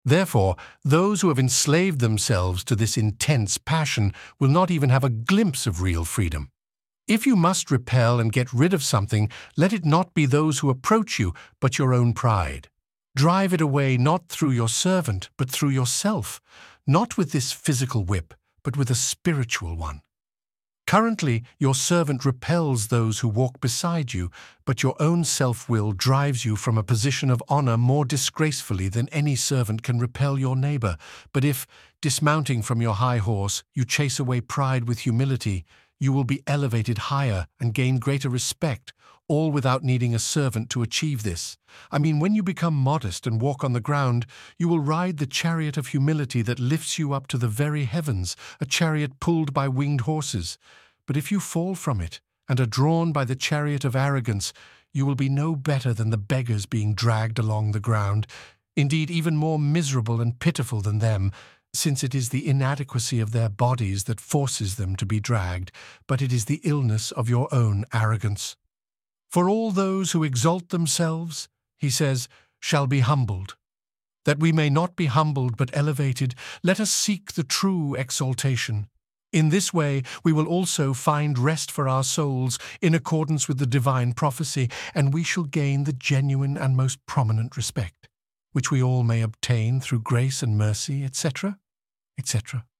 Therefore, those who have enslaved themselves to this intense passion will not even have a glimpse of real freedom. If you must repel and get rid of something, let it not be those who approach you, but your own pride. Drive it away not through your servant, but through yourself, not with this physical whip, but with a spiritual one. Currently, your servant repels those who walk beside you, but your own self-will drives you from a position of honor more disgracefully than any servant can repel your neighbor. But if, dismounting from your high horse, you chase away pride with humility, you will be elevated higher and gain greater respect, all without needing a servant to achieve this. I mean, when you become modest and walk on the ground, you will ride the chariot of humility that lifts you up to the very heavens, a chariot pulled by winged horses. But if you fall from it and are drawn by the chariot of arrogance, you will be no better than the beggars being dragged along the ground, indeed even more miserable and pitiful than them, since it is the inadequacy of their bodies that forces them to be dragged, but it is the illness of your own arrogance. For all those who exalt themselves, he says, shall be humbled. That we may not be humbled but elevated, let us seek the true exaltation. In this way we will also find rest for our souls in accordance with the divine prophecy, and we shall gain the genuine and most prominent respect, which we all may obtain through grace and mercy, etc., etc.